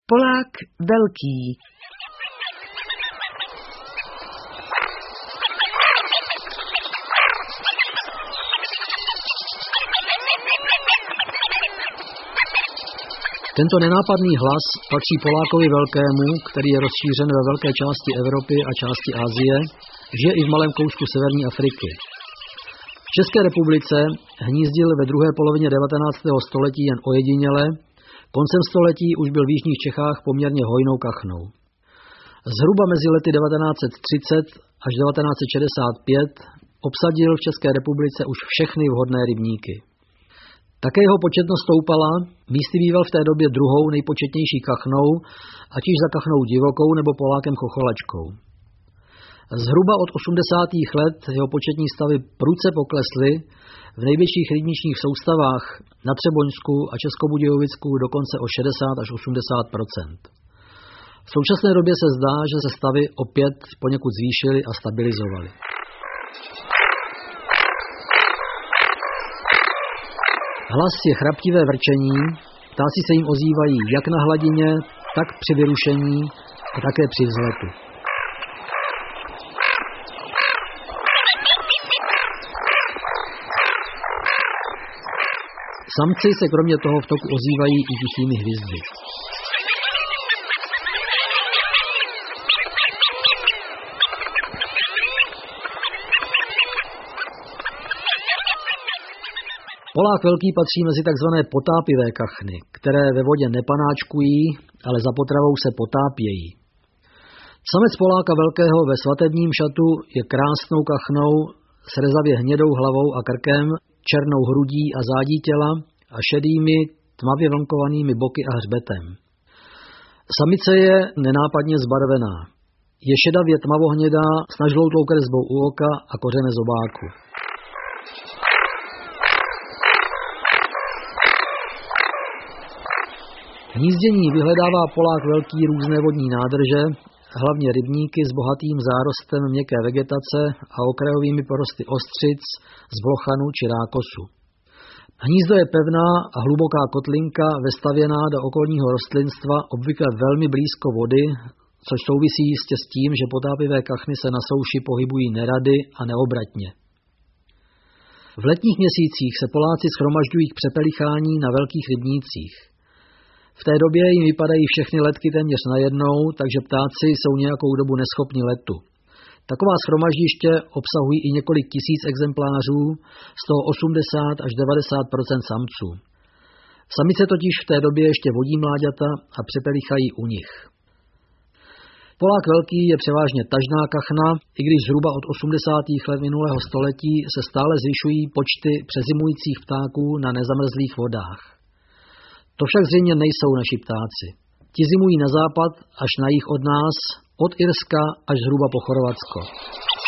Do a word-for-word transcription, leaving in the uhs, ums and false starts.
Polák velký. Tento nenápadný hlas patří Polákovi velkému, který je rozšířen ve velké části Evropy a části Asie, žije i v malém kousku severní Afriky. V České republice hnízdil ve druhé polovině devatenáctého století jen ojediněle, koncem století už byl v jižních Čechách poměrně hojnou kachnou. Zhruba mezi lety devatenáct set třicet až devatenáct set šedesát pět obsadil v České republice už všechny vhodné rybníky. Také jeho početnost stoupala, místy býval v té době druhou nejpočetnější kachnou, ať již za kachnou divokou nebo Polákem chocholačkou. Zhruba od osmdesátých let jeho početní stavy prudce poklesly, v největších rybničních soustavách na Třeboňsku a Českobudějovicku dokonce o šedesát až osmdesát procent. V současné době se zdá, že se stavy opět poněkud zvýšily a stabilizovaly. Hlas je chraptivé vrčení, ptáci se jim ozývají jak na hladině, tak při vyrušení a také při vzletu. Samci se kromě toho v toku ozývají i tichými hvězdy. Polák velký patří mezi tzv. Potápivé kachny, které ve vodě nepanáčkují, ale za potravou se potápějí. Samec Poláka velkého ve svatebním šatu je krásnou kachnou s rezavě hnědou hlavou a krkem, černou hrudí a zádí těla a šedými, tmavě vlnkovanými boky a hřbetem. Samice je nenápadně zbarvená. Je šedavě tmavohnědá s nažloutlou kresbou u oka a kořene zobáku. Hnízdění vyhledává Polák velký různé vodní nádrže, hlavně rybníky s bohatým zárostem měkké vegetace a okrajovými porosty ostřic, zblochanu či rákosu. Hnízdo je pevná a hluboká kotlinka vestavěná do okolního rostlinstva, obvykle velmi blízko vody, což souvisí jistě s tím, že potápivé kachny se na souši pohybují nerady a neobratně. V letních měsících se Poláci shromažďují k přepelichání na velkých rybnících. V té době jim vypadají všechny letky téměř najednou, takže ptáci jsou nějakou dobu neschopni letu. Taková shromaždiště obsahují i několik tisíc exemplářů, z toho osmdesát až devadesát procent samců. Samice totiž v té době ještě vodí mláďata a přepelichají u nich. Polák velký je převážně tažná kachna, i když zhruba od osmdesátých let minulého století se stále zvyšují počty přezimujících ptáků na nezamrzlých vodách. To však zřejmě nejsou naši ptáci. Ti zimují na západ až na jih od nás, od Irska až zhruba po Chorvatsko.